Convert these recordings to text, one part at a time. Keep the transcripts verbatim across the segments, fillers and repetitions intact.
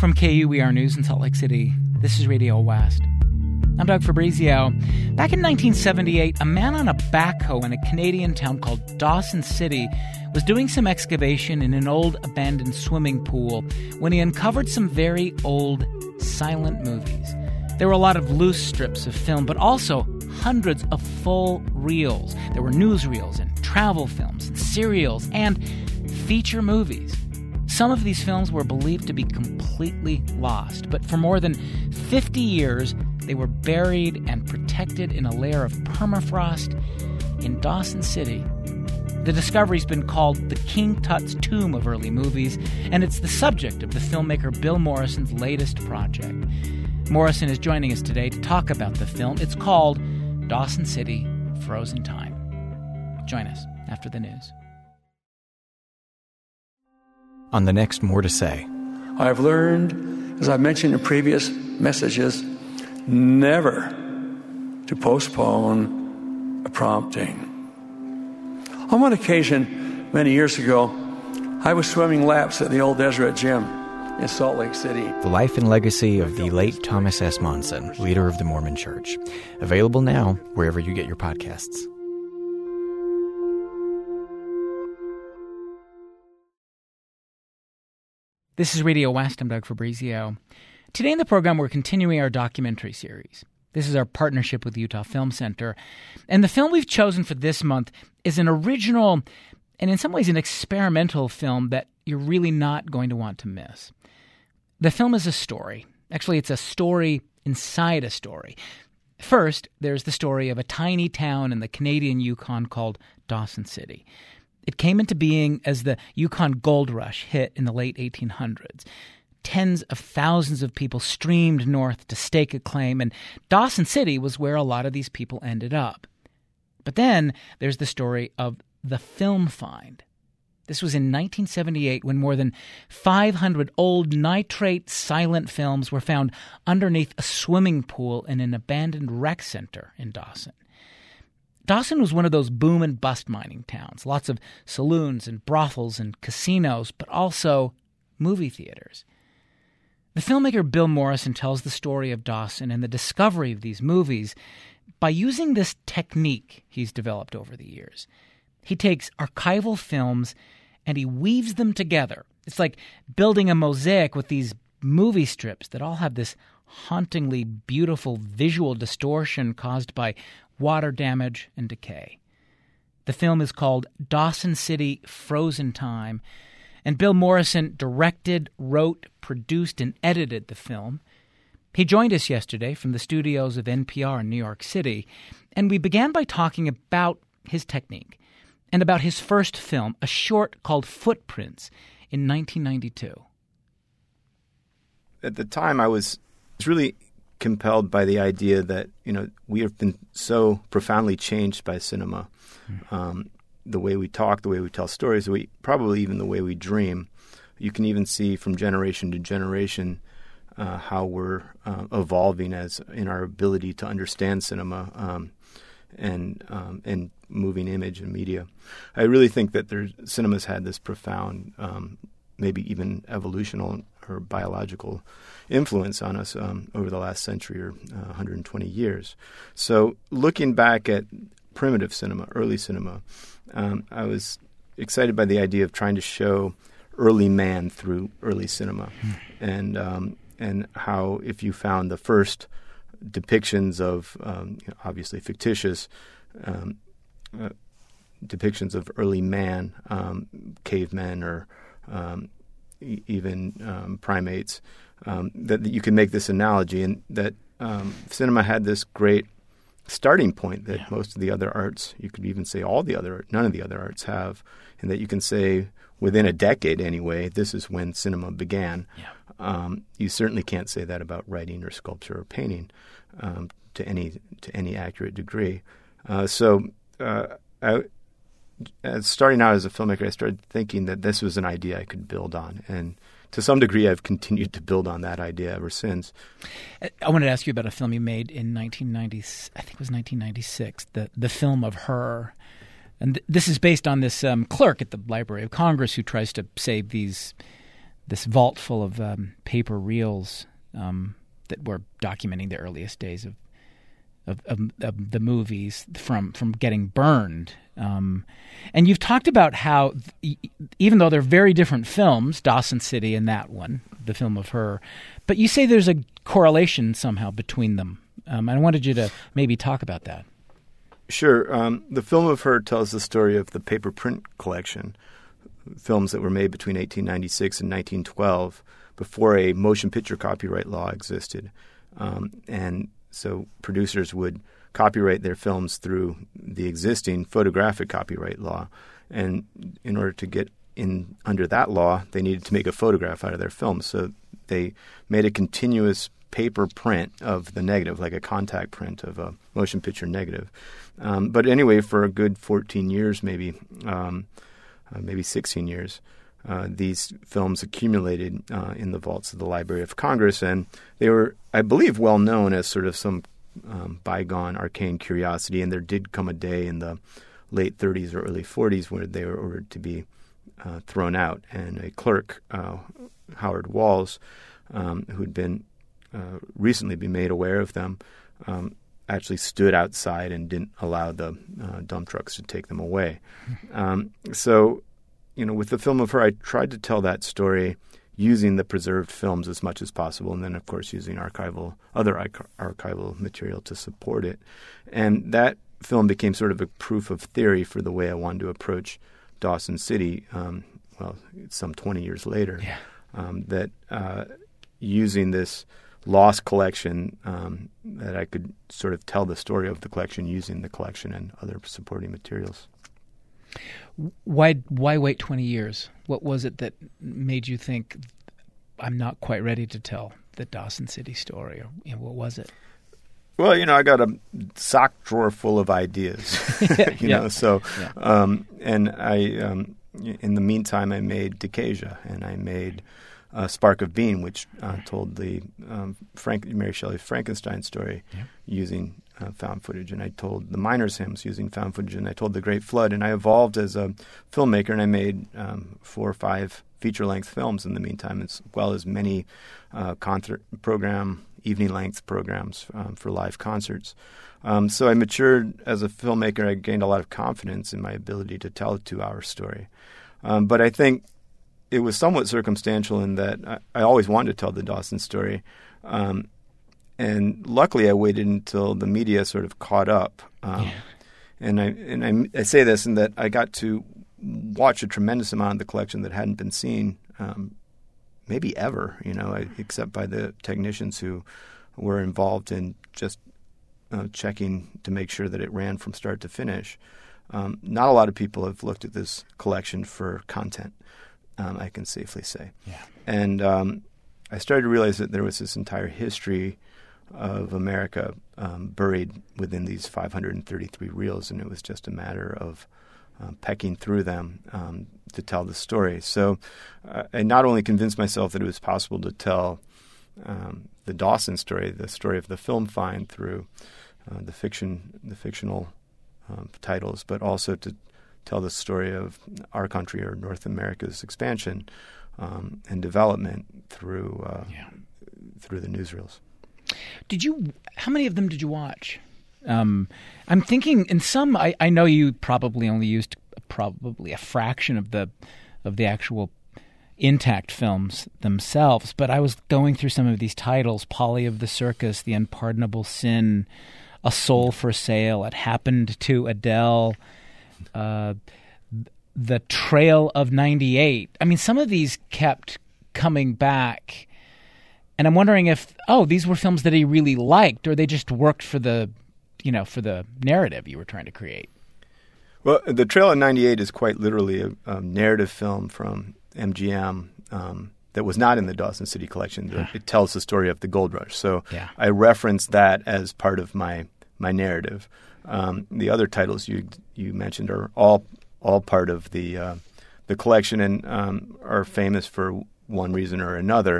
From K U E R News in Salt Lake City, this is Radio West. I'm Doug Fabrizio. Back in nineteen seventy-eight, a man on a backhoe in a Canadian town called Dawson City was doing some excavation in an old abandoned swimming pool when he uncovered some very old silent movies. There were a lot of loose strips of film, but also hundreds of full reels. There were newsreels and travel films and serials and feature movies. Some of these films were believed to be completely lost, but for more than fifty years, they were buried and protected in a layer of permafrost in Dawson City. The discovery's been called the King Tut's Tomb of early movies, and it's the subject of the filmmaker Bill Morrison's latest project. Morrison is joining us today to talk about the film. It's called Dawson City: Frozen Time. Join us after the news. On the next More to Say. I've learned, as I've mentioned in previous messages, never to postpone a prompting. On one occasion, many years ago, I was swimming laps at the old Deseret Gym in Salt Lake City. The life and legacy of the late Thomas S. Monson, leader of the Mormon Church. Available now wherever you get your podcasts. This is Radio West. I'm Doug Fabrizio. Today in the program, we're continuing our documentary series. This is our partnership with the Utah Film Center. And the film we've chosen for this month is an original and in some ways an experimental film that you're really not going to want to miss. The film is a story. Actually, it's a story inside a story. First, there's the story of a tiny town in the Canadian Yukon called Dawson City. It came into being as the Yukon Gold Rush hit in the late eighteen hundreds. Tens of thousands of people streamed north to stake a claim, and Dawson City was where a lot of these people ended up. But then there's the story of the film find. This was in nineteen seventy-eight when more than five hundred old nitrate silent films were found underneath a swimming pool in an abandoned rec center in Dawson. Dawson was one of those boom and bust mining towns. Lots of saloons and brothels and casinos, but also movie theaters. The filmmaker Bill Morrison tells the story of Dawson and the discovery of these movies by using this technique he's developed over the years. He takes archival films and he weaves them together. It's like building a mosaic with these movie strips that all have this hauntingly beautiful visual distortion caused by water damage and decay. The film is called Dawson City: Frozen Time, and Bill Morrison directed, wrote, produced, and edited the film. He joined us yesterday from the studios of N P R in New York City, and we began by talking about his technique and about his first film, a short called Footprints, in nineteen ninety-two. At the time, I was really compelled by the idea that, you know, we have been so profoundly changed by cinema. Mm-hmm. Um, the way we talk, the way we tell stories, we, probably even the way we dream. You can even see from generation to generation uh, how we're uh, evolving as in our ability to understand cinema um, and um, and moving image and media. I really think that there's, cinema's had this profound, um, maybe even evolutional or biological influence on us um, over the last century or uh, one hundred twenty years. So looking back at primitive cinema, early cinema, um, I was excited by the idea of trying to show early man through early cinema, mm. and um, and how if you found the first depictions of um, obviously fictitious um, uh, depictions of early man, um, cavemen or um, e- even um, primates, um, that, that you can make this analogy, and that um, cinema had this great starting point that yeah. most of the other arts, you could even say all the other, none of the other arts have, and that you can say within a decade anyway, this is when cinema began. Yeah. Um, you certainly can't say that about writing or sculpture or painting um, to any to any accurate degree. Uh, so, uh, I, as starting out as a filmmaker, I started thinking that this was an idea I could build on, and to some degree, I've continued to build on that idea ever since. I wanted to ask you about a film you made in nineteen ninety. I think it was nineteen ninety-six. The the film of Her, and th- this is based on this um, clerk at the Library of Congress who tries to save these this vault full of um, paper reels um, that were documenting the earliest days of of, of, of the movies from from getting burned. Um, and you've talked about how, th- even though they're very different films, Dawson City and that one, the film of her, but you say there's a correlation somehow between them. Um, I wanted you to maybe talk about that. Sure. Um, the film of her tells the story of the paper print collection, films that were made between eighteen ninety-six and nineteen twelve, before a motion picture copyright law existed. Um, and so producers would copyright their films through the existing photographic copyright law. And in order to get in under that law, they needed to make a photograph out of their films. So they made a continuous paper print of the negative, like a contact print of a motion picture negative. Um, but anyway, for a good fourteen years, maybe, um, uh, maybe sixteen years, uh, these films accumulated uh, in the vaults of the Library of Congress. And they were, I believe, well known as sort of some um, bygone arcane curiosity. And there did come a day in the late thirties or early forties where they were ordered to be uh, thrown out. And a clerk, uh, Howard Walls, um, who'd been uh, recently been made aware of them, um, actually stood outside and didn't allow the uh, dump trucks to take them away. Um, so, you know, with the film of her, I tried to tell that story using the preserved films as much as possible, and then, of course, using archival other arch- archival material to support it. And that film became sort of a proof of theory for the way I wanted to approach Dawson City, um, well, some twenty years later, yeah. um, that uh, using this lost collection, um, that I could sort of tell the story of the collection using the collection and other supporting materials. Why why wait twenty years? What was it that made you think, I'm not quite ready to tell the Dawson City story? Or, you know, what was it? Well, you know, I got a sock drawer full of ideas, you yeah. know, so, yeah. um, and I, um, in the meantime, I made Decasia, and I made uh, Spark of Being, which uh, told the um, Frank, Mary Shelley's Frankenstein story yeah. using Uh, found footage, and I told the Miners' Hymns using found footage, and I told the Great Flood, and I evolved as a filmmaker, and I made um, four or five feature-length films in the meantime, as well as many uh, concert program, evening-length programs um, for live concerts. Um, so I matured as a filmmaker. I gained a lot of confidence in my ability to tell a two-hour story. Um, but I think it was somewhat circumstantial in that I, I always wanted to tell the Dawson story. Um, And luckily, I waited until the media sort of caught up. Um, yeah. And I and I, I say this in that I got to watch a tremendous amount of the collection that hadn't been seen, um, maybe ever, you know, I, except by the technicians who were involved in just uh, checking to make sure that it ran from start to finish. Um, not a lot of people have looked at this collection for content, um, I can safely say. Yeah. And um, I started to realize that there was this entire history of America um, buried within these five hundred thirty-three reels, and it was just a matter of uh, pecking through them um, to tell the story. So uh, I not only convinced myself that it was possible to tell um, the Dawson story, the story of the film find through uh, the fiction, the fictional um, titles, but also to tell the story of our country or North America's expansion um, and development through uh, yeah. through the newsreels. Did you? How many of them did you watch? Um, I'm thinking in some. I, I know you probably only used probably a fraction of the of the actual intact films themselves. But I was going through some of these titles: Polly of the Circus, The Unpardonable Sin, A Soul for Sale, It Happened to Adele, uh, The Trail of ninety-eight. I mean, some of these kept coming back. And I'm wondering if, oh, these were films that he really liked, or they just worked for the, you know, for the narrative you were trying to create. Well, The Trail of ninety-eight is quite literally a, a narrative film from M G M um, that was not in the Dawson City collection. Yeah. It tells the story of the gold rush. So yeah. I referenced that as part of my my narrative. Um, the other titles you you mentioned are all all part of the uh, the collection and um, are famous for one reason or another.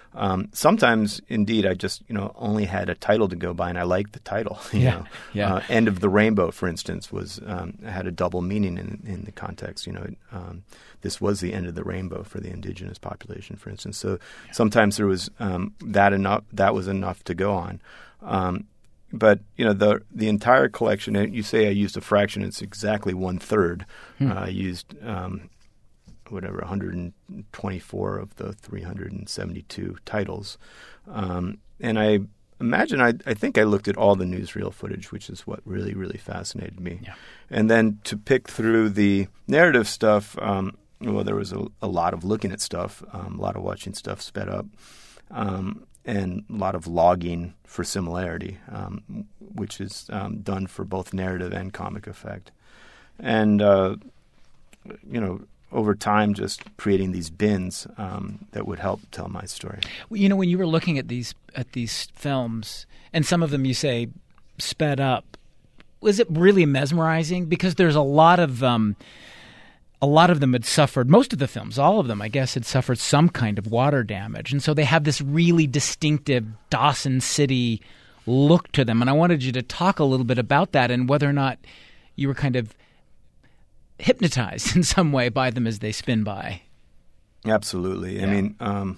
Um, sometimes, indeed, I just you know only had a title to go by, and I liked the title. You Yeah, know? yeah. Uh, End of the Rainbow, for instance, was um, had a double meaning in, in the context. You know, um, this was the end of the rainbow for the indigenous population, for instance. So yeah. sometimes there was um, that enough. That was enough to go on. Um, but you know, the the entire collection. You say I used a fraction; it's exactly one third. Hmm. Uh, I used. Um, whatever, one hundred twenty-four of the three hundred seventy-two titles. Um, and I imagine, I, I think I looked at all the newsreel footage, which is what really, really fascinated me. Yeah. And then to pick through the narrative stuff, um, well, there was a, a lot of looking at stuff, um, a lot of watching stuff sped up, um, and a lot of logging for similarity, um, which is um, done for both narrative and comic effect. And, uh, you know, over time, just creating these bins um, that would help tell my story. You know, when you were looking at these at these films, and some of them you say sped up, was it really mesmerizing? Because there's a lot of um, a lot of them had suffered. Most of the films, all of them, I guess, had suffered some kind of water damage, and so they have this really distinctive Dawson City look to them. And I wanted you to talk a little bit about that and whether or not you were kind of hypnotized in some way by them as they spin by. Absolutely. Yeah. I mean, um,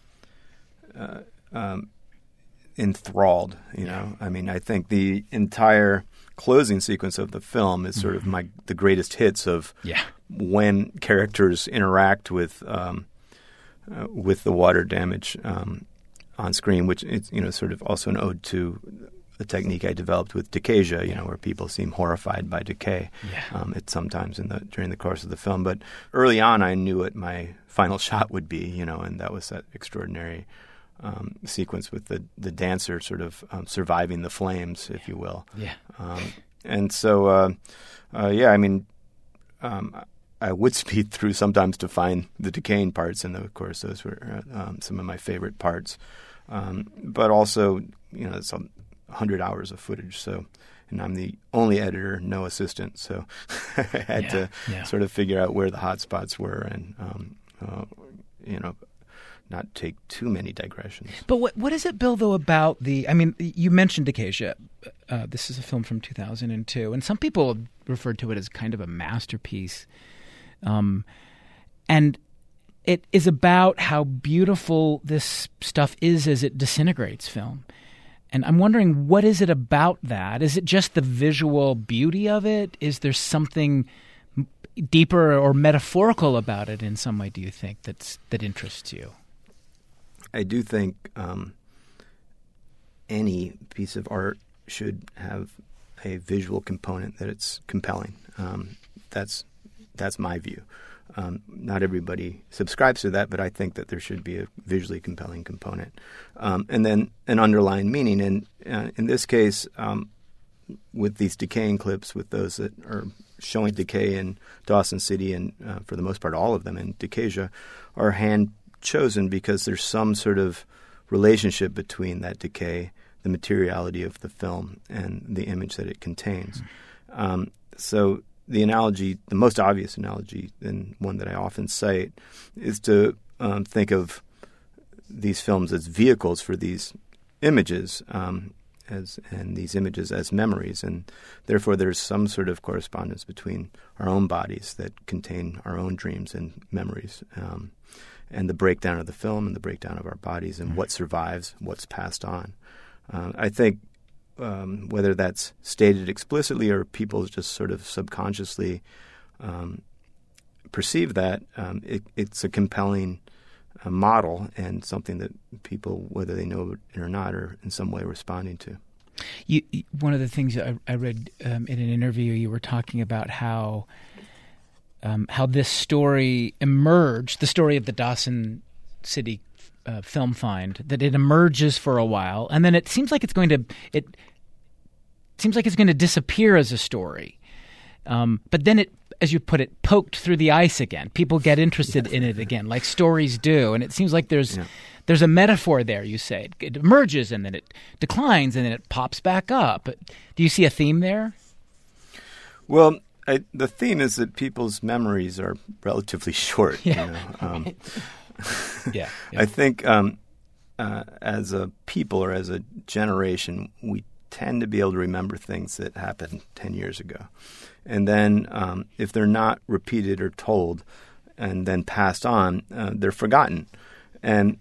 uh, um, enthralled, you know. I mean, I think the entire closing sequence of the film is sort of my the greatest hits of yeah. when characters interact with um, uh, with the water damage um, on screen, which is, you know, sort of also an ode to a technique I developed with Decasia, you know, where people seem horrified by decay yeah. um, at sometimes in the during the course of the film. But early on, I knew what my final shot would be, you know, and that was that extraordinary um, sequence with the, the dancer sort of um, surviving the flames, if you will. Yeah. Um, and so, uh, uh, yeah, I mean, um, I would speed through sometimes to find the decaying parts, and of course, those were uh, um, some of my favorite parts. Um, but also, you know, some hundred hours of footage. So, and I'm the only editor, no assistant. So I had yeah, to yeah. sort of figure out where the hot spots were and, um, uh, you know, not take too many digressions. But what what is it, Bill, though, about the, I mean, you mentioned Decasia. Uh, this is a film from two thousand two, and some people referred to it as kind of a masterpiece. Um, and it is about how beautiful this stuff is as it disintegrates film. And I'm wondering, what is it about that? Is it just the visual beauty of it? Is there something deeper or metaphorical about it in some way, do you think, that's that interests you? I do think um, any piece of art should have a visual component that it's compelling. Um, that's that's my view. Um, not everybody subscribes to that, but I think that there should be a visually compelling component. Um, and then an underlying meaning. And uh, in this case, um, with these decaying clips, with those that are showing decay in Dawson City and, uh, for the most part, all of them in Decasia, are hand-chosen because there's some sort of relationship between that decay, the materiality of the film, and the image that it contains. Mm-hmm. Um, so the analogy, the most obvious analogy, and one that I often cite, is to um, think of these films as vehicles for these images, um, as and these images as memories, and therefore there's some sort of correspondence between our own bodies that contain our own dreams and memories, um, and the breakdown of the film and the breakdown of our bodies, and mm-hmm. what survives, what's passed on. Uh, I think. Um, whether that's stated explicitly or people just sort of subconsciously um, perceive that, um, it, it's a compelling uh, model and something that people, whether they know it or not, are in some way responding to. You, one of the things I, I read um, in an interview, you were talking about how um, how this story emerged, the story of the Dawson City Uh, film find, that it emerges for a while, and then it seems like it's going to it seems like it's going to disappear as a story. Um, but then it, as you put it, poked through the ice again. People get interested in it again, like stories do, and it seems like there's yeah. there's a metaphor there. You say it, it emerges and then it declines and then it pops back up. Do you see a theme there? Well, I, the theme is that people's memories are relatively short. Yeah. You know? um, yeah, yeah. I think um, uh, as a people or as a generation, we tend to be able to remember things that happened ten years ago. And then um, if they're not repeated or told and then passed on, uh, they're forgotten. And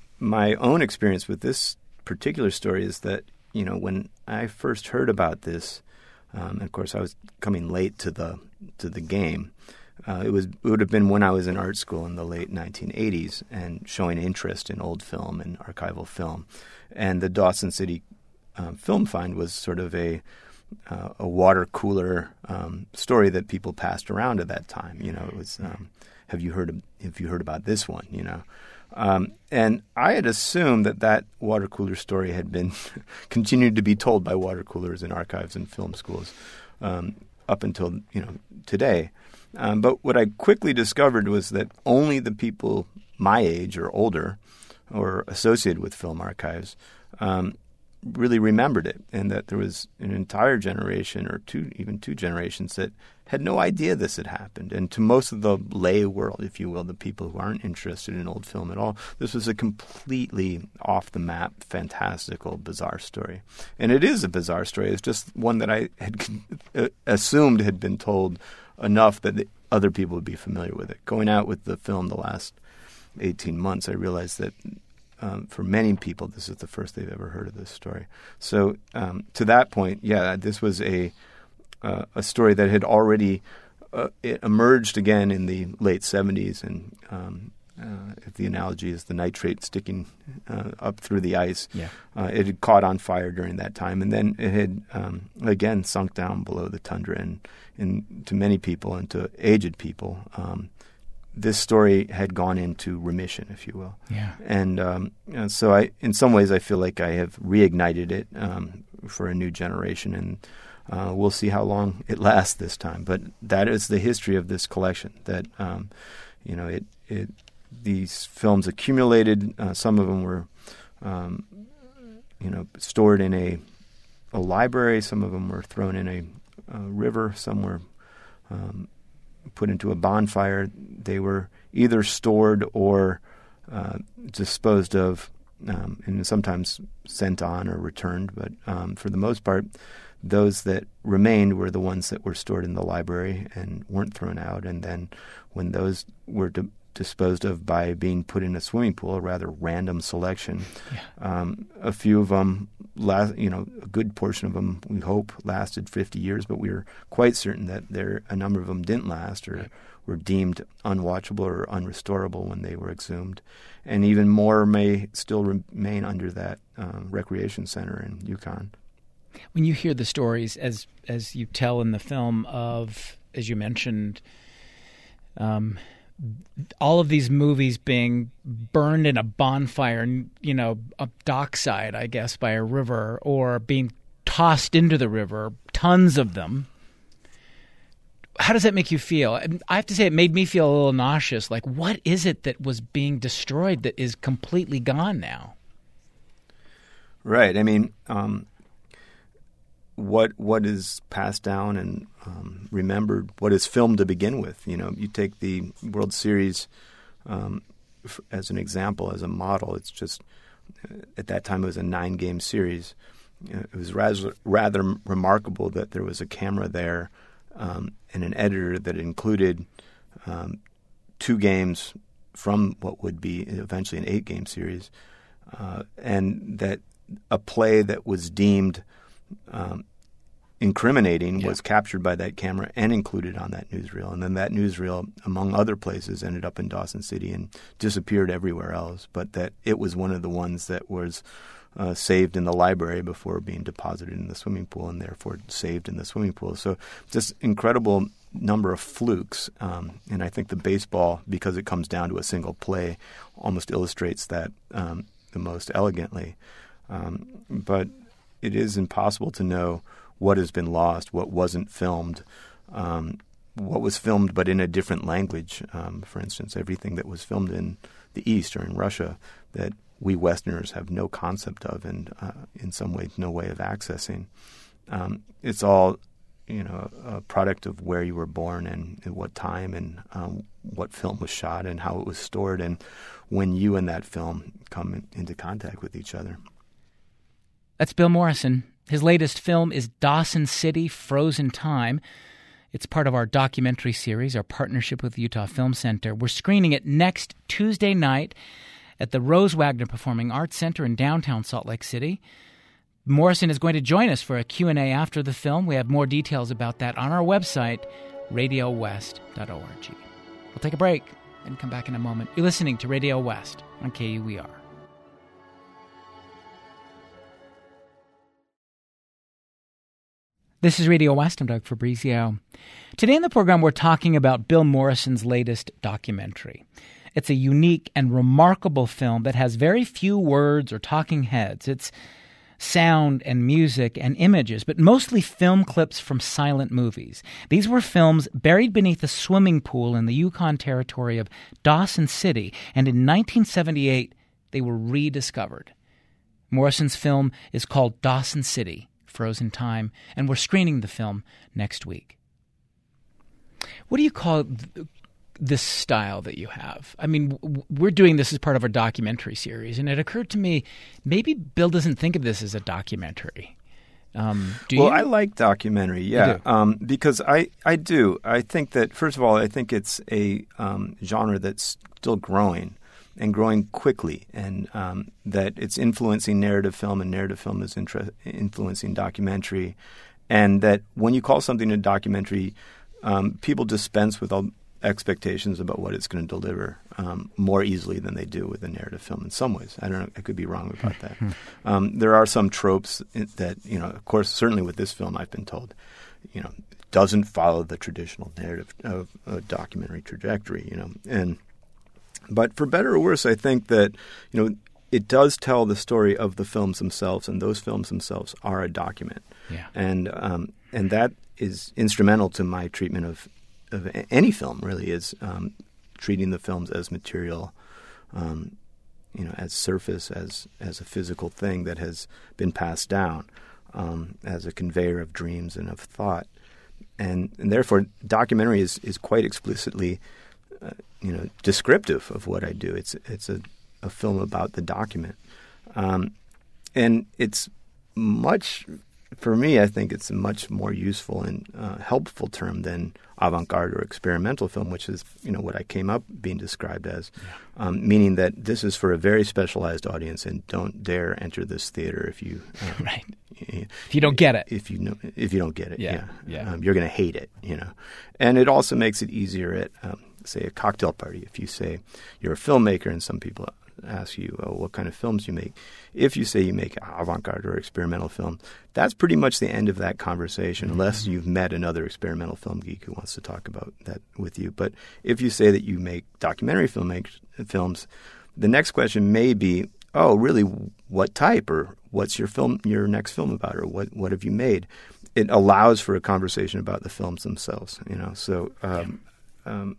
my own experience with this particular story is that, you know, when I first heard about this, um, and of course I was coming late to the to the game, uh, it was it would have been when I was in art school in the late nineteen eighties and showing interest in old film and archival film. And the Dawson City um, Film Find was sort of a uh, a water cooler um, story that people passed around at that time. You know, it was um, have you heard of, have you heard about this one? You know. Um, and I had assumed that that water cooler story had been continued to be told by water coolers in archives and film schools um, up until, you know, today. Um, but what I quickly discovered was that only the people my age or older or associated with film archives um, really remembered it, and that there was an entire generation or two, even two generations that had no idea this had happened. And to most of the lay world, if you will, the people who aren't interested in old film at all, this was a completely off-the-map, fantastical, bizarre story. And it is a bizarre story. It's just one that I had assumed had been told enough that other people would be familiar with it. Going out with the film the last eighteen months, I realized that Um, for many people, this is the first they've ever heard of this story. So um, to that point, yeah, this was a uh, a story that had already uh, it emerged again in the late seventies, and um, uh, if the analogy is the nitrate sticking uh, up through the ice, yeah. uh, it had caught on fire during that time, and then it had um, again sunk down below the tundra, and, and to many people and to aged people, um, this story had gone into remission, if you will. Yeah. And, um, and so I, in some ways, I feel like I have reignited it um, for a new generation, and uh, we'll see how long it lasts this time. But that is the history of this collection. That um, you know, it, it these films accumulated. Uh, some of them were, um, you know, stored in a a library. Some of them were thrown in a, a river. Some were Um, put into a bonfire. They were either stored or uh, disposed of, um, and sometimes sent on or returned. But um, for the most part, those that remained were the ones that were stored in the library and weren't thrown out. And then when those were di- disposed of by being put in a swimming pool, a rather random selection, Yeah. um, a few of them, last, you know, a good portion of them, we hope, lasted fifty years, but we are quite certain that there a number of them didn't last, or Right. were deemed unwatchable or unrestorable when they were exhumed. And even more may still remain under that um, recreation center in Yukon. When you hear the stories, as as you tell in the film, of, as you mentioned, um, all of these movies being burned in a bonfire, you know, up dockside, I guess, by a river, or being tossed into the river, tons of them. How does that make you feel? I have to say it made me feel a little nauseous. Like, what is it that was being destroyed that is completely gone now? Right. I mean, um, what what is passed down and um, remembered, what is filmed to begin with. You know, you take the World Series um, f- as an example, as a model. It's just, uh, at that time, it was a nine-game series. Uh, it was rather, rather remarkable that there was a camera there um, and an editor that included um, two games from what would be eventually an eight-game series, uh, and that a play that was deemed um, incriminating yeah. was captured by that camera and included on that newsreel. And then that newsreel, among other places, ended up in Dawson City and disappeared everywhere else. But that it was one of the ones that was uh, saved in the library before being deposited in the swimming pool, and therefore saved in the swimming pool. So just incredible number of flukes. Um, and I think the baseball, because it comes down to a single play, almost illustrates that um, the most elegantly. Um, but it is impossible to know what has been lost, what wasn't filmed, um, what was filmed but in a different language. Um, for instance, everything that was filmed in the East or in Russia that we Westerners have no concept of and uh, in some ways no way of accessing. Um, it's all you know, a product of where you were born and at what time and um, what film was shot and how it was stored and when you and that film come in, into contact with each other. That's Bill Morrison. His latest film is Dawson City, Frozen Time. It's part of our documentary series, our partnership with the Utah Film Center. We're screening it next Tuesday night at the Rose Wagner Performing Arts Center in downtown Salt Lake City. Morrison is going to join us for a Q and A after the film. We have more details about that on our website, radio west dot org. We'll take a break and come back in a moment. You're listening to Radio West on K U E R. This is Radio West. I'm Doug Fabrizio. Today in the program, we're talking about Bill Morrison's latest documentary. It's a unique and remarkable film that has very few words or talking heads. It's sound and music and images, but mostly film clips from silent movies. These were films buried beneath a swimming pool in the Yukon territory of Dawson City, and in nineteen seventy-eight, they were rediscovered. Morrison's film is called Dawson City, Frozen Time, and we're screening the film next week. What do you call th- this style that you have? I mean, w- we're doing this as part of our documentary series, and it occurred to me, maybe Bill doesn't think of this as a documentary. Um, do well, you? I like documentary, yeah, um, because I, I do. I think that, first of all, I think it's a um, genre that's still growing and growing quickly, and um, that it's influencing narrative film, and narrative film is intra- influencing documentary, and that when you call something a documentary, um, people dispense with all expectations about what it's going to deliver um, more easily than they do with a narrative film in some ways. I don't know. I could be wrong about that. um, there are some tropes that, you know, of course, certainly with this film, I've been told, you know, doesn't follow the traditional narrative of a documentary trajectory, you know. And but for better or worse, I think that, you know, it does tell the story of the films themselves, and those films themselves are a document. Yeah. And um, and that is instrumental to my treatment of of any film, really, is um, treating the films as material, um, you know, as surface, as as a physical thing that has been passed down, um, as a conveyor of dreams and of thought, and and therefore, documentary is is quite explicitly, uh, you know, descriptive of what I do. It's it's a, a film about the document, um, and it's much. For me, I think it's a much more useful and uh, helpful term than avant-garde or experimental film, which is, you know, what I came up being described as, yeah. um, meaning that this is for a very specialized audience, and don't dare enter this theater if you um, right if you don't get it. If you know, if you don't get it, yeah, yeah, yeah. Um, you're going to hate it, you know. And it also makes it easier at, um, say, a cocktail party. If you say you're a filmmaker, and some people ask you, oh, what kind of films you make. If you say you make avant-garde or experimental film, that's pretty much the end of that conversation, mm-hmm. unless you've met another experimental film geek who wants to talk about that with you. But if you say that you make documentary film make, films, the next question may be, oh, really, what type, or what's your film, your next film about, or what, what have you made? It allows for a conversation about the films themselves, you know. So um, um,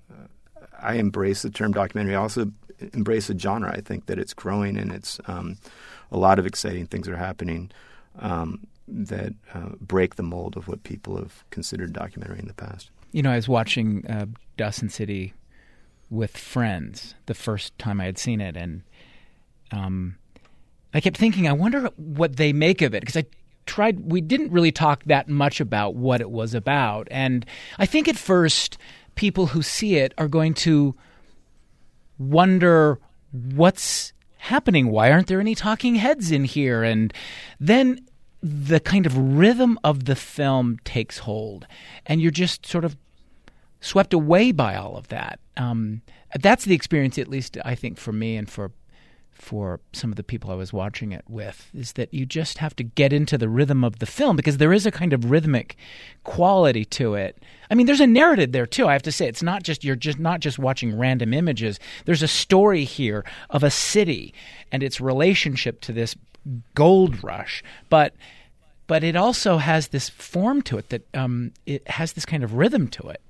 I embrace the term documentary. I also embrace a genre. I think that it's growing, and it's um, a lot of exciting things are happening um, that uh, break the mold of what people have considered documentary in the past. You know, I was watching uh, Dawson City with friends the first time I had seen it, and um, I kept thinking, I wonder what they make of it, because I tried. We didn't really talk that much about what it was about, and I think at first people who see it are going to wonder what's happening. Why aren't there any talking heads in here? And then the kind of rhythm of the film takes hold, and you're just sort of swept away by all of that. Um, that's the experience, at least I think, for me and for for some of the people I was watching it with, is that you just have to get into the rhythm of the film, because there is a kind of rhythmic quality to it. I mean, there's a narrative there too. I have to say, it's not just you're just not just watching random images. There's a story here of a city and its relationship to this gold rush, but but it also has this form to it that um, it has this kind of rhythm to it.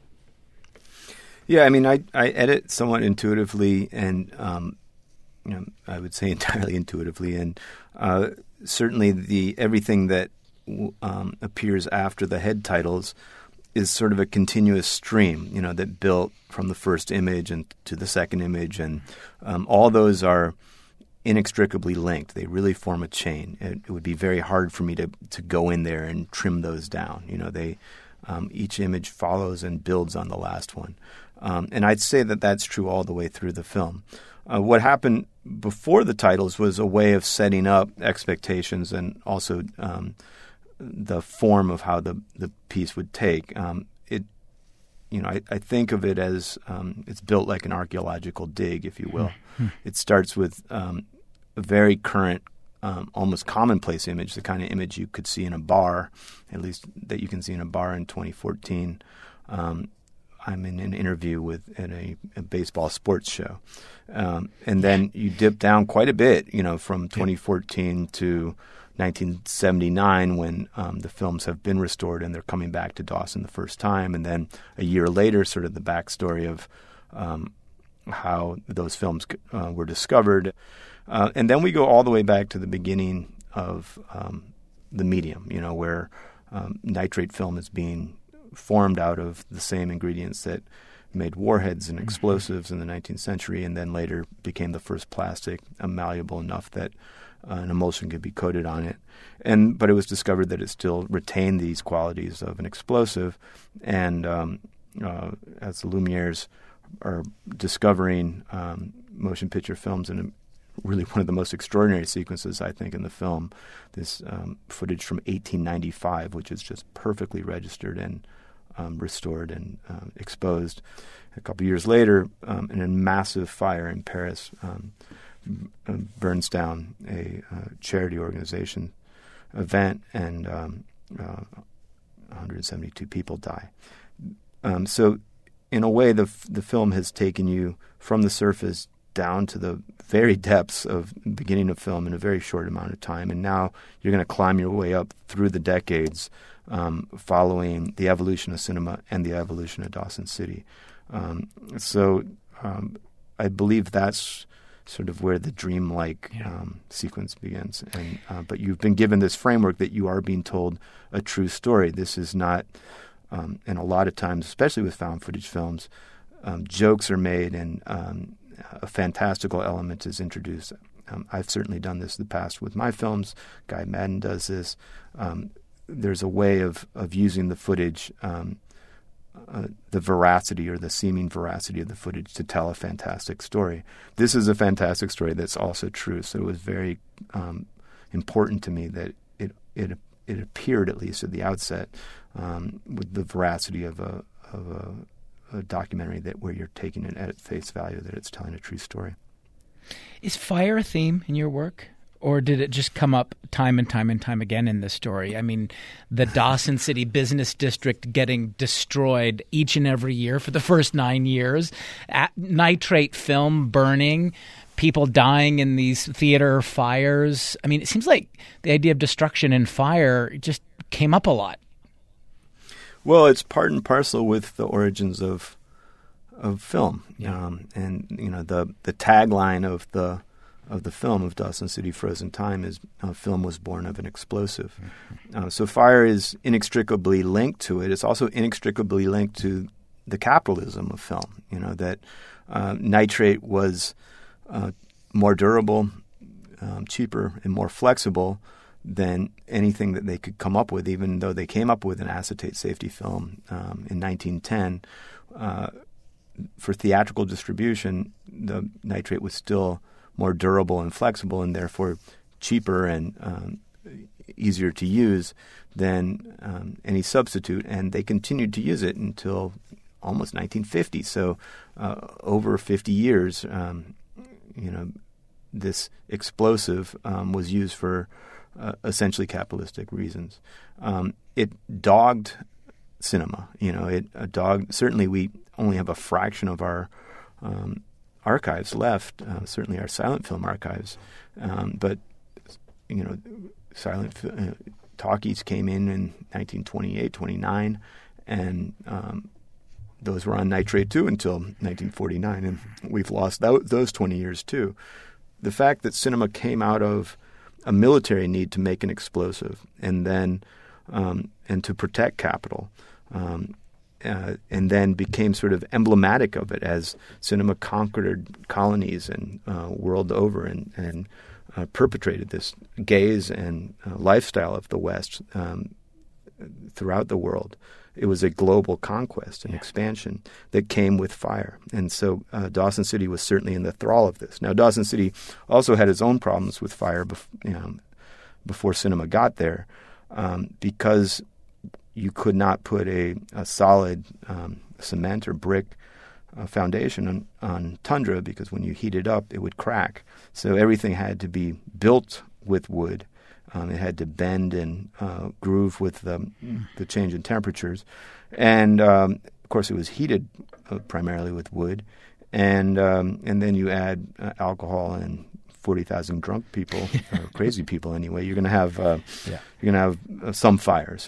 Yeah, I mean, I I edit somewhat intuitively, and um, you know, I would say entirely intuitively, and uh, certainly the everything that um, appears after the head titles is sort of a continuous stream, you know, that built from the first image and to the second image, and um, all those are inextricably linked. They really form a chain. It, it would be very hard for me to to go in there and trim those down. You know, they um, each image follows and builds on the last one, um, and I'd say that that's true all the way through the film. Uh, what happened before the titles was a way of setting up expectations and also um, the form of how the, the piece would take. Um, it, you know, I, I think of it as um, it's built like an archaeological dig, if you will. Mm-hmm. It starts with um, a very current, um, almost commonplace image, the kind of image you could see in a bar, at least that you can see in a bar in twenty fourteen. Um, I'm in an interview with at a, a baseball sports show, um, and then you dip down quite a bit, you know, from twenty fourteen to nineteen seventy-nine, when um, the films have been restored and they're coming back to Dawson the first time, and then a year later, sort of the backstory of um, how those films uh, were discovered, uh, and then we go all the way back to the beginning of um, the medium, you know, where um, nitrate film is being formed out of the same ingredients that made warheads and explosives mm-hmm. in the nineteenth century, and then later became the first plastic, uh, malleable enough that uh, an emulsion could be coated on it. And but it was discovered that it still retained these qualities of an explosive, and um, uh, as the Lumieres are discovering um, motion picture films in a really one of the most extraordinary sequences, I think, in the film, this um, footage from eighteen ninety-five, which is just perfectly registered and um, restored and uh, exposed. A couple years later, um, in a massive fire in Paris, um, b- burns down a uh, charity organization event, and um, uh, one hundred seventy-two people die. Um, so, in a way, the f- the film has taken you from the surface down to the very depths of beginning of film in a very short amount of time. And now you're going to climb your way up through the decades, um, following the evolution of cinema and the evolution of Dawson City. Um, so um, I believe that's sort of where the dreamlike yeah. um, sequence begins. And uh, but you've been given this framework that you are being told a true story. This is not, um, and a lot of times, especially with found footage films, um, jokes are made and um, a fantastical element is introduced. Um, I've certainly done this in the past with my films. Guy Madden does this. Um, there's a way of, of using the footage, um, uh, the veracity or the seeming veracity of the footage to tell a fantastic story. This is a fantastic story that's also true. So it was very um, important to me that it it it appeared, at least at the outset, um, with the veracity of a of a a documentary that where you're taking it at face value, that it's telling a true story. Is fire a theme in your work, or did it just come up time and time and time again in this story? I mean, the Dawson City Business District getting destroyed each and every year for the first nine years, at nitrate film burning, people dying in these theater fires. I mean, it seems like the idea of destruction and fire just came up a lot. Well, it's part and parcel with the origins of of film, yeah. um, and you know the the tagline of the of the film of Dawson City Frozen Time is uh, "Film was born of an explosive." Mm-hmm. Uh, so fire is inextricably linked to it. It's also inextricably linked to the capitalism of film. You know that uh, nitrate was uh, more durable, um, cheaper, and more flexible than anything that they could come up with, even though they came up with an acetate safety film um, in nineteen ten. Uh, for theatrical distribution, the nitrate was still more durable and flexible and therefore cheaper and um, easier to use than um, any substitute. And they continued to use it until almost nineteen fifty. So uh, over fifty years, um, you know, this explosive um, was used for Uh, essentially capitalistic reasons. Um, it dogged cinema. You know, it uh, dogged. Certainly, we only have a fraction of our um, archives left. Uh, certainly, our silent film archives. Um, but you know, silent uh, talkies came in in nineteen twenty-eight, twenty-nine, and um, those were on nitrate too until nineteen forty-nine, and we've lost th- those twenty years too. The fact that cinema came out of a military need to make an explosive, and then um, and to protect capital. Um, Uh, and then became sort of emblematic of it as cinema conquered colonies and uh, world over and, and uh, perpetrated this gaze and uh, lifestyle of the West um, throughout the world. It was a global conquest and yeah. expansion that came with fire. And so uh, Dawson City was certainly in the thrall of this. Now, Dawson City also had its own problems with fire bef- you know, before cinema got there um, because you could not put a, a solid um, cement or brick uh, foundation on, on tundra because when you heat it up, it would crack. So everything had to be built with wood. Um, it had to bend and uh, groove with the, mm. the change in temperatures. And, um, of course, it was heated uh, primarily with wood. And um, and then you add uh, alcohol and forty thousand drunk people, or crazy people anyway, you're going to have uh, yeah. you're going to have uh, some fires.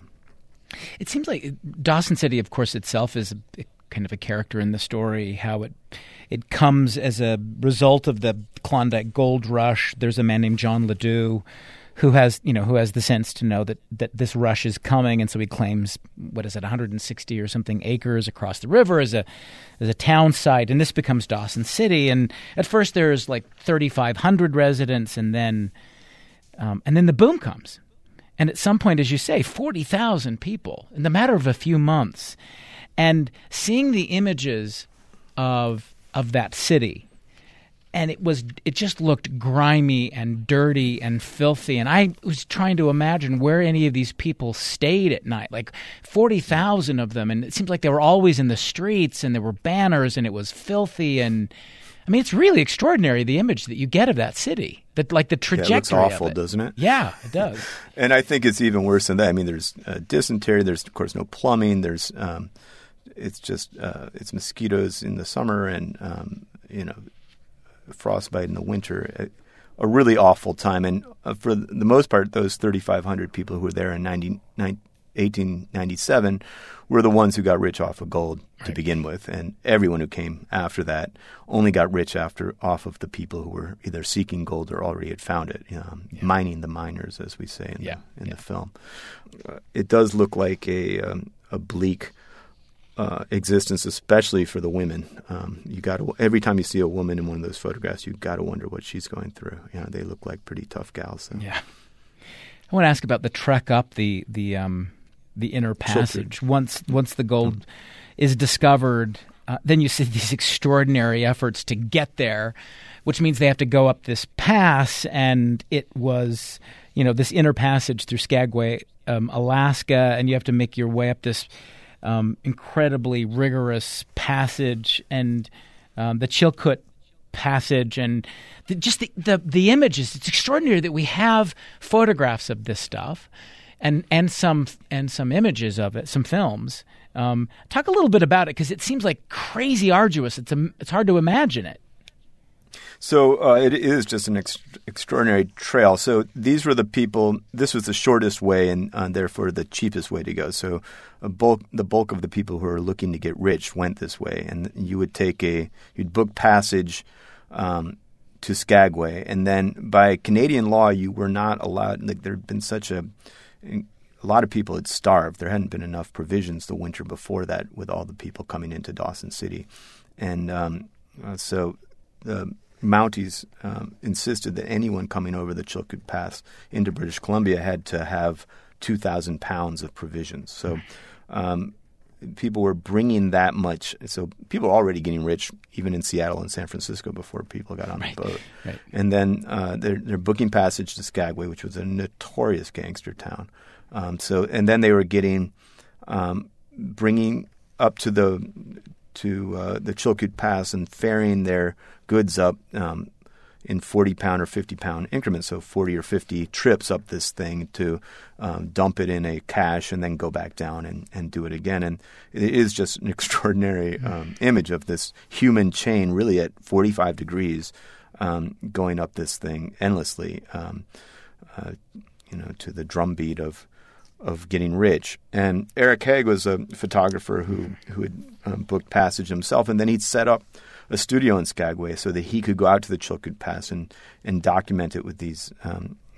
It seems like Dawson City, of course, itself is a, kind of a character in the story, how it it comes as a result of the Klondike Gold Rush. There's a man named John Ledoux who has, you know, who has the sense to know that, that this rush is coming, and so he claims, what is it, one hundred sixty or something acres across the river as a as a town site, and this becomes Dawson City. And at first there's like thirty-five hundred residents, and then um, and then the boom comes. And at some point, as you say, forty thousand people in the matter of a few months. And seeing the images of of that city, and it was it just looked grimy and dirty and filthy. And I was trying to imagine where any of these people stayed at night, like forty thousand of them. And it seems like they were always in the streets, and there were banners, and it was filthy. And I mean, it's really extraordinary, the image that you get of that city. That, like the trajectory yeah, it looks awful, of it. doesn't it? Yeah, it does. And I think it's even worse than that. I mean, there's uh, dysentery. There's, of course, no plumbing. There's, um, it's just, uh, it's mosquitoes in the summer and, um, you know, frostbite in the winter. A, a really awful time. And uh, for the most part, those thirty-five hundred people who were there in eighteen ninety-seven were the ones who got rich off of gold to right. begin with, and everyone who came after that only got rich after off of the people who were either seeking gold or already had found it, you know, yeah. mining the miners, as we say in, yeah. the, in yeah. the film. Uh, it does look like a um, a bleak uh, existence, especially for the women. Um, you got to every time you see a woman in one of those photographs, you got to wonder what she's going through. You know, they look like pretty tough gals. So. Yeah. I want to ask about the trek up the the um, the inner passage. Chiltern. Once once the gold mm. is discovered, uh, then you see these extraordinary efforts to get there, which means they have to go up this pass, and it was, you know, this inner passage through Skagway, um, Alaska, and you have to make your way up this um, incredibly rigorous passage, and um, the Chilkoot Passage, and the, just the, the the images. It's extraordinary that we have photographs of this stuff, and and some and some images of it, some films. Um, talk a little bit about it, because it seems like crazy arduous. It's a, it's hard to imagine it. So uh, it is just an ex- extraordinary trail. So these were the people. This was the shortest way, and uh, therefore the cheapest way to go. So a bulk, the bulk of the people who are looking to get rich went this way, and you would take a you'd book passage um, to Skagway, and then by Canadian law, you were not allowed. Like, there had been such a a lot of people had starved. There hadn't been enough provisions the winter before that, with all the people coming into Dawson City, and um, uh, so the Mounties um, insisted that anyone coming over the Chilkoot Pass into British Columbia had to have two thousand pounds of provisions. So um, people were bringing that much. So people were already getting rich, even in Seattle and San Francisco, before people got on right. the boat. Right. And then uh, they're, they're booking passage to Skagway, which was a notorious gangster town. Um, so and then they were getting um, bringing up to the to uh, the Chilkoot Pass and ferrying their goods up um, in forty pound or fifty pound increments, so forty or fifty trips up this thing to um, dump it in a cache and then go back down and, and do it again. And it is just an extraordinary um, image of this human chain, really at forty-five degrees, um, going up this thing endlessly, um, uh, you know, to the drumbeat of of getting rich. And Eric Haig was a photographer who who had um, booked passage himself, and then he'd set up a studio in Skagway so that he could go out to the Chilkoot Pass and, and document it with these um,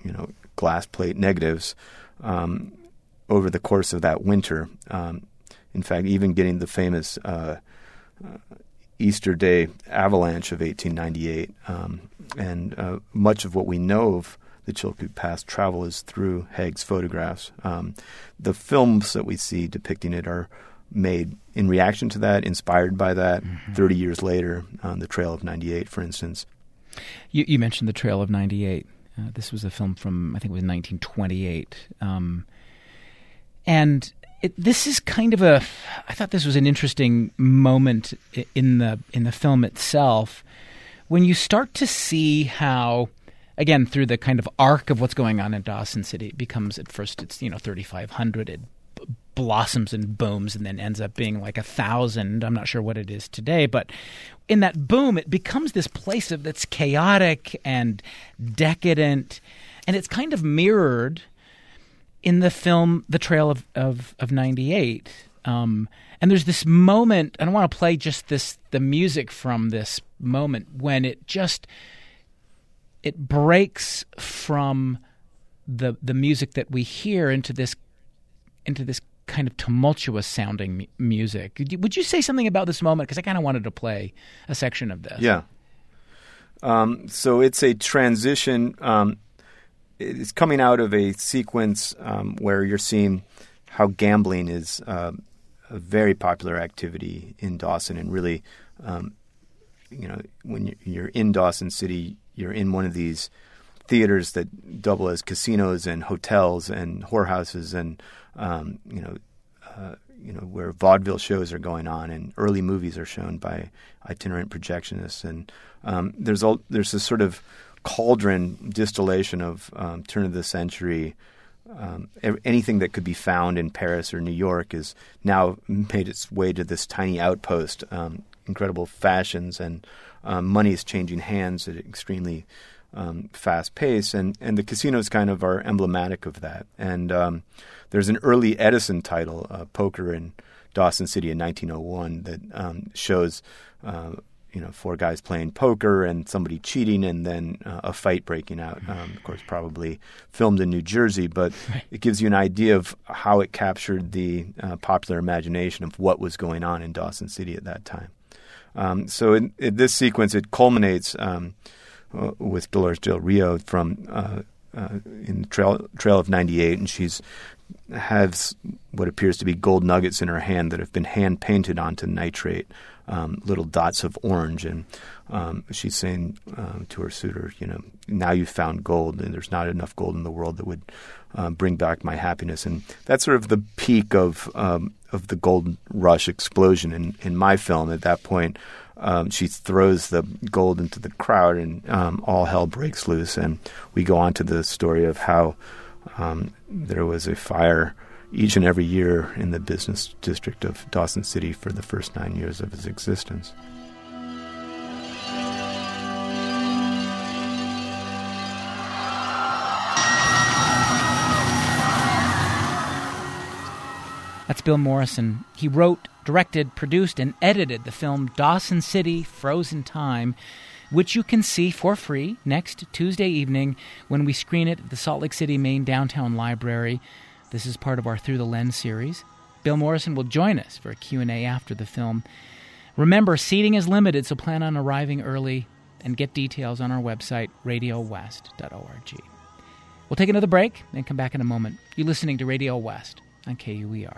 you know, glass plate negatives um, over the course of that winter. Um, in fact, even getting the famous uh, uh, Easter Day avalanche of eighteen ninety-eight, um, and uh, much of what we know of the Chilkoot Pass travel is through Haig's photographs. Um, the films that we see depicting it are made in reaction to that, inspired by that. Mm-hmm. thirty years later, on the Trail of ninety-eight, for instance. You, you mentioned the Trail of ninety-eight. Uh, this was a film from, I think it was nineteen twenty-eight. Um, and it, this is kind of a, I thought this was an interesting moment in the in the film itself, when you start to see how, again, through the kind of arc of what's going on in Dawson City, it becomes, at first it's, you know, thirty-five hundred, it b- blossoms and booms and then ends up being like a thousand. I'm not sure what it is today, but in that boom, it becomes this place of that's chaotic and decadent, and it's kind of mirrored in the film The Trail of, of, of ninety-eight. Um, and there's this moment, and I want to play just this the music from this moment when it just it breaks from the the music that we hear into this into this kind of tumultuous sounding mu- music. Would you say something about this moment? Because I kind of wanted to play a section of this. Yeah. Um, so it's a transition. Um, it's coming out of a sequence um, where you're seeing how gambling is uh, a very popular activity in Dawson, and really, um, you know, when you're in Dawson City, you're in one of these theaters that double as casinos and hotels and whorehouses, and um, you know, uh, you know, where vaudeville shows are going on and early movies are shown by itinerant projectionists, and um, there's all there's this sort of cauldron distillation of um, turn of the century. Um, anything that could be found in Paris or New York is now made its way to this tiny outpost. Um, incredible fashions, and um, money is changing hands at an extremely um, fast pace, and, and the casinos kind of are emblematic of that. And um, there's an early Edison title, uh, Poker in Dawson City in nineteen oh one, that um, shows uh, you know four guys playing poker and somebody cheating, and then uh, a fight breaking out. Um, of course, probably filmed in New Jersey, but it gives you an idea of how it captured the uh, popular imagination of what was going on in Dawson City at that time. Um, so in, in this sequence, it culminates um, uh, with Dolores Del Rio from uh, uh, in the Trail, Trail of ninety-eight, and she's has what appears to be gold nuggets in her hand that have been hand painted onto nitrate, um, little dots of orange, and um, she's saying um, to her suitor, you know, now you've found gold, and there's not enough gold in the world that would uh, bring back my happiness. And that's sort of the peak of um, of the gold rush explosion in, in my film. At that point, um, she throws the gold into the crowd, and um, all hell breaks loose. And we go on to the story of how um, there was a fire each and every year in the business district of Dawson City for the first nine years of its existence. That's Bill Morrison. He wrote, directed, produced, and edited the film Dawson City, Frozen Time, which you can see for free next Tuesday evening when we screen it at the Salt Lake City Main Downtown Library. This is part of our Through the Lens series. Bill Morrison will join us for a Q and A after the film. Remember, seating is limited, so plan on arriving early, and get details on our website, radio west dot org. We'll take another break and come back in a moment. You're listening to Radio West on K U E R.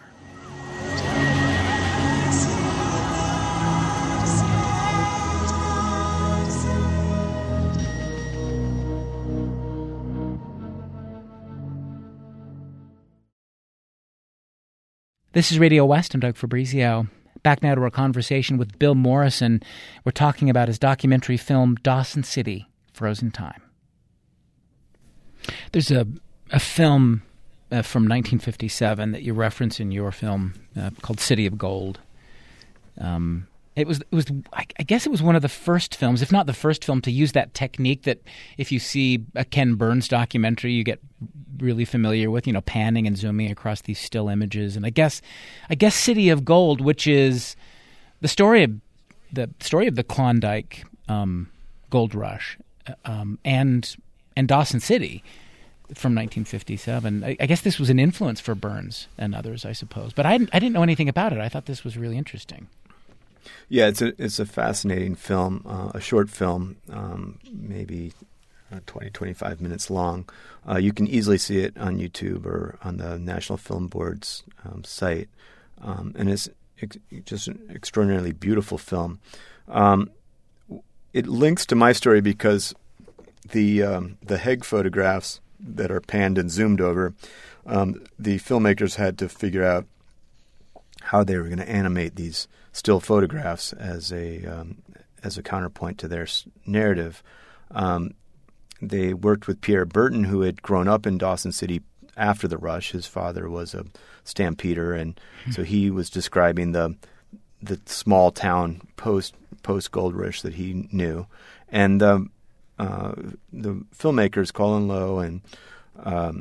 This is Radio West. I'm Doug Fabrizio. Back now to our conversation with Bill Morrison. We're talking about his documentary film, Dawson City, Frozen Time. There's a, a film uh, from nineteen fifty-seven that you reference in your film uh, called City of Gold. Um, it was, it was, I, I guess it was one of the first films, if not the first film, to use that technique that if you see a Ken Burns documentary, you get really familiar with, you know, panning and zooming across these still images. And I guess, I guess City of Gold, which is the story of the story of the Klondike um, gold rush, um, and and Dawson City, from nineteen fifty-seven. I, I guess this was an influence for Burns and others, I suppose. But I didn't, I didn't know anything about it. I thought this was really interesting. Yeah, it's a it's a fascinating film, uh, a short film, um, maybe uh, twenty, twenty-five minutes long. Uh, you can easily see it on YouTube or on the National Film Board's um, site. Um, and it's ex- just an extraordinarily beautiful film. Um, it links to my story because the um, the Haig photographs that are panned and zoomed over, um, the filmmakers had to figure out how they were going to animate these still photographs as a um, as a counterpoint to their s- narrative. Um, they worked with Pierre Burton, who had grown up in Dawson City after the rush. His father was a stampeder, and mm-hmm. so he was describing the the small town post post Gold Rush that he knew, and um, uh, the filmmakers Colin Lowe and um,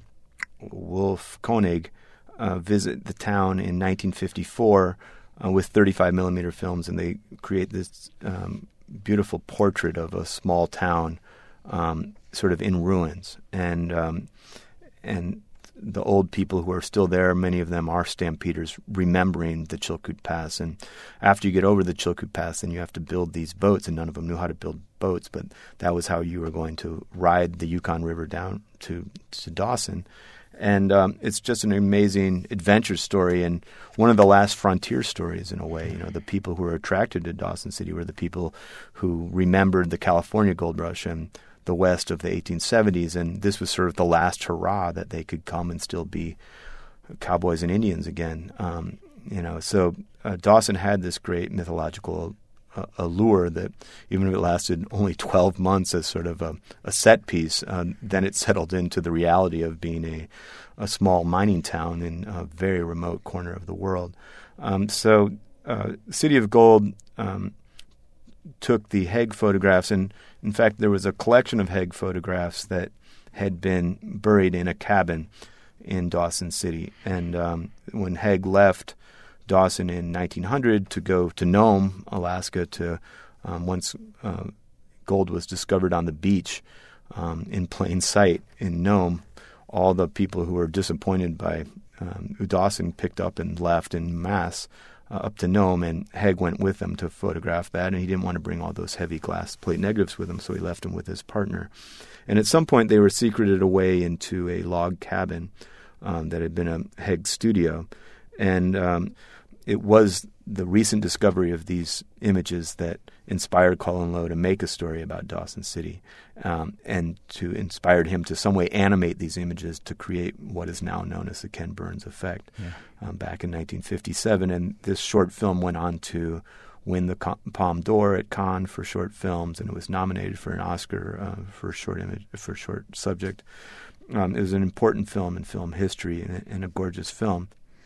Wolf Koenig uh, visit the town in nineteen fifty-four uh, with thirty-five millimeter films, and they create this um, beautiful portrait of a small town, um, sort of in ruins, and um, and the old people who are still there, many of them are stampeders, remembering the Chilkoot Pass. And after you get over the Chilkoot Pass, then you have to build these boats, and none of them knew how to build boats, but that was how you were going to ride the Yukon River down to, to Dawson. And um, it's just an amazing adventure story, and one of the last frontier stories in a way. You know, the people who were attracted to Dawson City were the people who remembered the California Gold Rush and the West of the eighteen seventies, and this was sort of the last hurrah that they could come and still be cowboys and Indians again. Um, you know, so uh, Dawson had this great mythological uh, allure that even if it lasted only twelve months as sort of a, a set piece, uh, then it settled into the reality of being a, a small mining town in a very remote corner of the world. Um, so uh, City of Gold um, took the Haig photographs, and in fact, there was a collection of Haig photographs that had been buried in a cabin in Dawson City. And um, when Haig left Dawson in nineteen hundred to go to Nome, Alaska, to um, once uh, gold was discovered on the beach um, in plain sight in Nome, all the people who were disappointed by um, who Dawson picked up and left in mass Uh, up to Nome, and Haig went with them to photograph that, and he didn't want to bring all those heavy glass plate negatives with him, so he left them with his partner. And at some point they were secreted away into a log cabin um, that had been a Haig studio, and um, it was the recent discovery of these images that inspired Colin Lowe to make a story about Dawson City, um, and to inspired him to some way animate these images to create what is now known as the Ken Burns effect. Yeah. Um, back in nineteen fifty-seven, and this short film went on to win the Palme d'Or at Cannes for short films, and it was nominated for an Oscar uh, for short image for short subject. Um, it was an important film in film history, and, and a gorgeous film.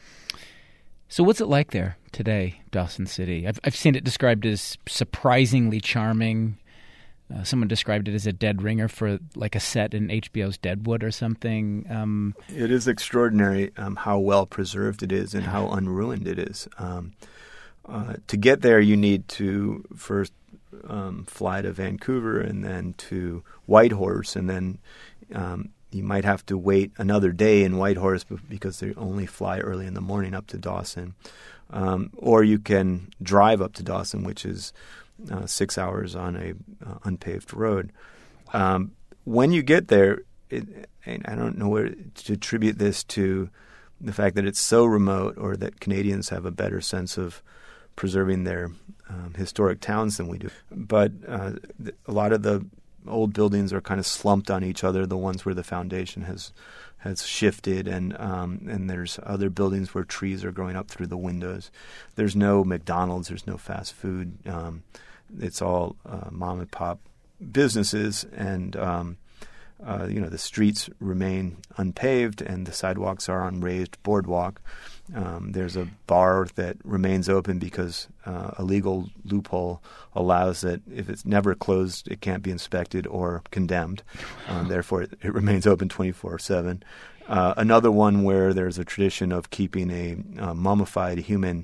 So what's it like there today, Dawson City? I've I've seen it described as surprisingly charming. Uh, someone described it as a dead ringer for like a set in H B O's Deadwood or something. Um, it is extraordinary um, how well preserved it is and how unruined it is. Um, uh, to get there, you need to first um, fly to Vancouver and then to Whitehorse, and then um, you might have to wait another day in Whitehorse because they only fly early in the morning up to Dawson. Um, or you can drive up to Dawson, which is Uh, six hours on a uh, unpaved road. Um, when you get there, it, I don't know where to attribute this to the fact that it's so remote, or that Canadians have a better sense of preserving their um, historic towns than we do. But uh, th- a lot of the old buildings are kind of slumped on each other, the ones where the foundation has has shifted, and um, and there's other buildings where trees are growing up through the windows. There's no McDonald's, there's no fast food. Um, it's all uh, mom and pop businesses, and um, uh, you know the streets remain unpaved, and the sidewalks are on raised boardwalk. Um, there's a bar that remains open because uh, a legal loophole allows that if it's never closed, it can't be inspected or condemned. Um, therefore, it, it remains open twenty-four seven. Uh, another one where there's a tradition of keeping a uh, mummified human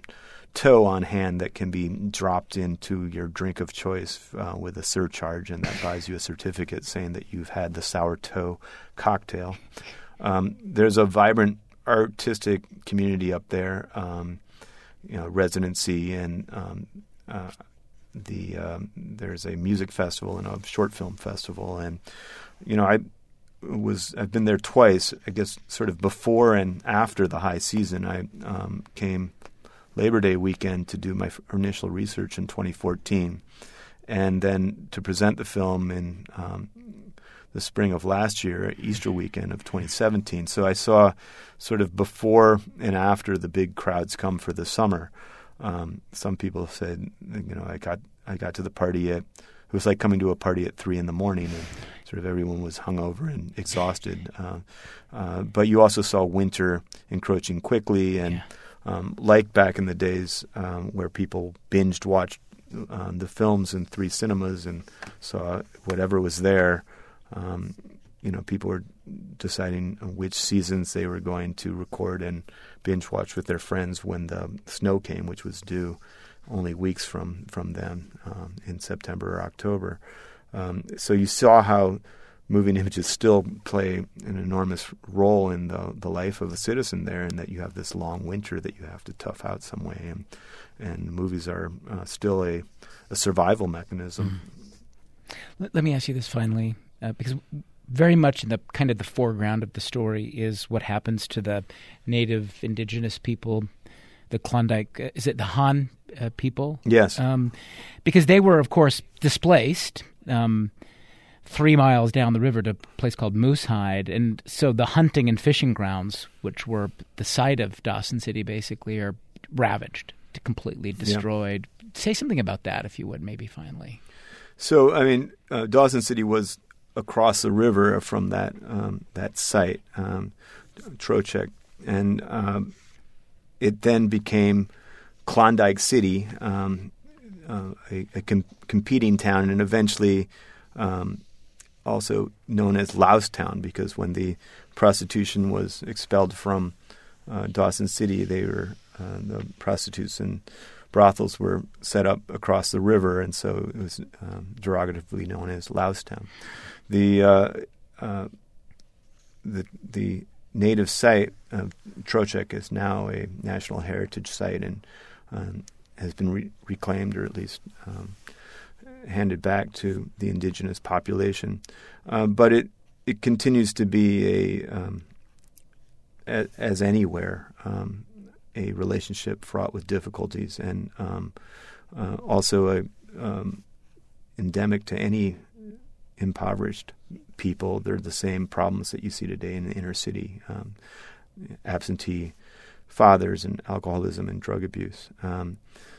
tow on hand that can be dropped into your drink of choice uh, with a surcharge, and that buys you a certificate saying that you've had the sour toe cocktail. Um, there's a vibrant artistic community up there, um, you know, residency, and um, uh, the um, there's a music festival and a short film festival, and you know, I was I've been there twice. I guess sort of before and after the high season. I um, came Labor Day weekend to do my f- initial research in twenty fourteen, and then to present the film in um, the spring of last year, Easter weekend of twenty seventeen. So I saw sort of before and after the big crowds come for the summer. Um, some people said, you know, I got I got to the party at it was like coming to a party at three in the morning, and sort of everyone was hungover and exhausted. Uh, uh, but you also saw winter encroaching quickly, and Yeah. um, like back in the days um, where people binged watched uh, the films in three cinemas and saw whatever was there. Um, you know, people were deciding which seasons they were going to record and binge watch with their friends when the snow came, which was due only weeks from from then um, in September or October. Um, so you saw how moving images still play an enormous role in the the life of a citizen there, and that you have this long winter that you have to tough out some way, and and movies are uh, still a, a survival mechanism. Mm. Let, let me ask you this finally, uh, because very much in the kind of the foreground of the story is what happens to the native indigenous people, the Klondike, uh, is it the Han uh, people? Yes. Um, because they were, of course, displaced um, three miles down the river to a place called Moosehide. And so the hunting and fishing grounds, which were the site of Dawson City, basically, are ravaged, completely destroyed. Yeah. Say something about that, if you would, maybe finally. So, I mean, uh, Dawson City was across the river from that um, that site, um, Trocheck, and um, it then became Klondike City, um, uh, a, a com- competing town, and eventually um, also known as Loustown, because when the prostitution was expelled from uh, Dawson City, they were uh, the prostitutes and brothels were set up across the river, and so it was um, derogatively known as Loustown. The uh, uh, the the native site of Trocheck is now a National Heritage Site and um, has been re- reclaimed, or at least um, handed back to the indigenous population. Uh, but it it continues to be a um, a, as anywhere um, a relationship fraught with difficulties, and um, uh, also a um, endemic to any impoverished people. They're the same problems that you see today in the inner city: um, absentee fathers and alcoholism and drug abuse. Um,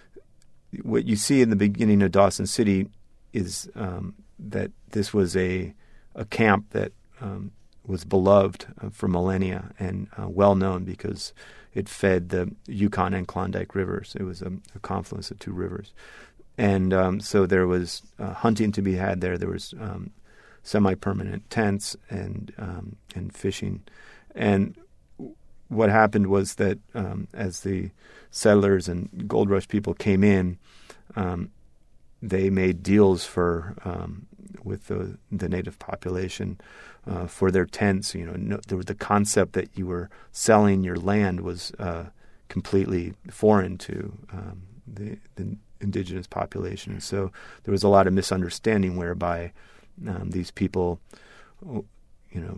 what you see in the beginning of Dawson City is um, that this was a a camp that um, was beloved uh, for millennia and uh, well known because it fed the Yukon and Klondike rivers. It was a, a confluence of two rivers. And um, so there was uh, hunting to be had there. There was um, semi-permanent tents and um, and fishing. And what happened was that um, as the settlers and gold rush people came in, um, they made deals for um, with the, the native population uh, for their tents. You know, no, there was the concept that you were selling your land was uh, completely foreign to um, the, the indigenous population. So there was a lot of misunderstanding whereby um, these people, you know,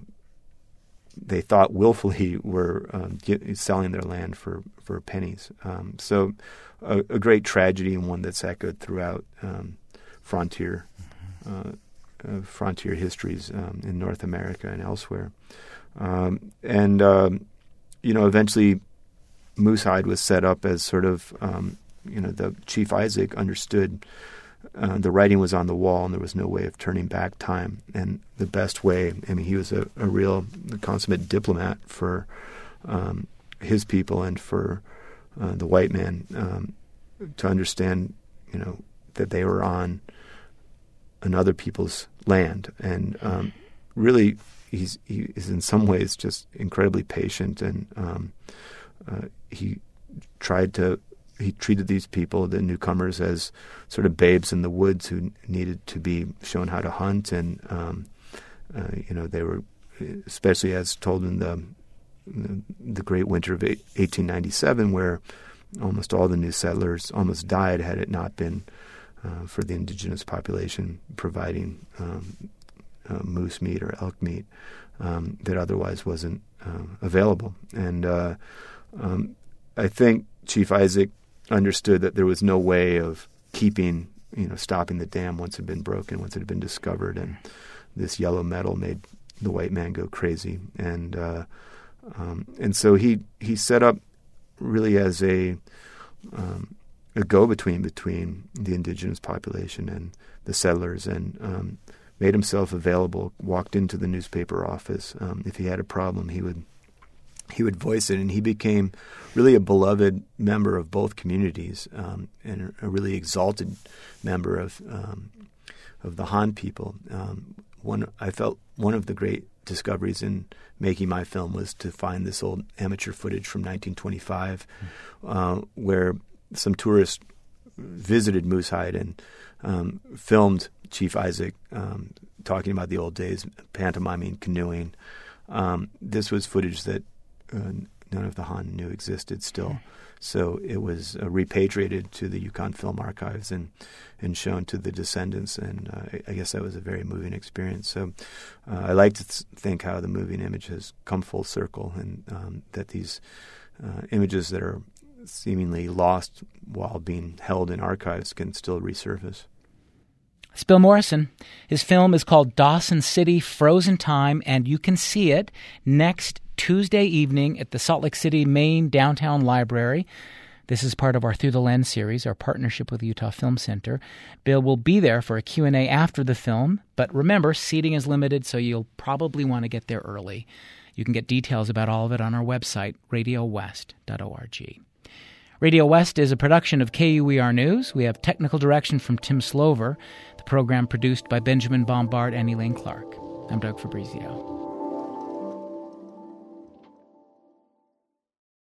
they thought willfully were um, get, selling their land for, for pennies. Um, so a, a great tragedy, and one that's echoed throughout um, frontier uh, uh, frontier histories um, in North America and elsewhere. Um, and, um, you know, eventually Moosehide was set up as sort of, um, you know, the Chief Isaac understood uh, the writing was on the wall and there was no way of turning back time. And the best way, I mean, he was a, a real consummate diplomat for um, his people and for uh, the white man um, to understand, you know, that they were on another people's land. And um, really, he's he is in some ways just incredibly patient, and um, uh, he tried to he treated these people, the newcomers, as sort of babes in the woods who needed to be shown how to hunt. And, um, uh, you know, they were, especially as told in the the Great Winter of eighteen ninety-seven, where almost all the new settlers almost died had it not been uh, for the indigenous population providing um, uh, moose meat or elk meat um, that otherwise wasn't uh, available. And uh, um, I think Chief Isaac understood that there was no way of keeping, you know, stopping the dam once it had been broken, once it had been discovered, and this yellow metal made the white man go crazy. And uh, um, and so he he set up really as a um, a go-between between the indigenous population and the settlers, and um, made himself available, walked into the newspaper office. Um, if he had a problem, he would he would voice it, and he became really a beloved member of both communities, um, and a really exalted member of um, of the Han people. Um, one I felt one of the great discoveries in making my film was to find this old amateur footage from nineteen twenty-five, mm. uh, where some tourists visited Moosehide and um, filmed Chief Isaac um, talking about the old days, pantomiming, canoeing. Um, this was footage that uh, none of the Han knew existed still. Mm. So it was uh, repatriated to the Yukon Film Archives and, and shown to the descendants, and uh, I guess that was a very moving experience. So uh, I like to th- think how the moving image has come full circle, and um, that these uh, images that are seemingly lost while being held in archives can still resurface. It's Bill Morrison. His film is called Dawson City, Frozen Time, and you can see it next Tuesday evening at the Salt Lake City main downtown library. This is part of our Through the Lens series, our partnership with the Utah Film Center. Bill will be there for a Q and A after the film, but remember, seating is limited, so you'll probably want to get there early. You can get details about all of it on our website, radio west dot org. Radio West is a production of K U E R News. We have technical direction from Tim Slover. The program produced by Benjamin Bombard and Elaine Clark. I'm Doug Fabrizio.